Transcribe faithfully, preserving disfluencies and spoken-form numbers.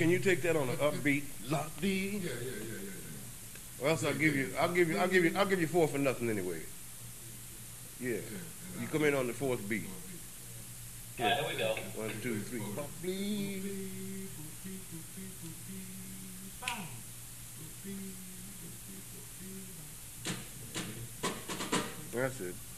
can you take that on an upbeat? Lock Yeah, yeah, yeah, yeah, yeah. Or else I'll give you, I'll give you, I'll give you, I'll give you four for nothing anyway. Yeah. You come in on the fourth beat. All right, here we go. One, two, three. Pop, please. That's it.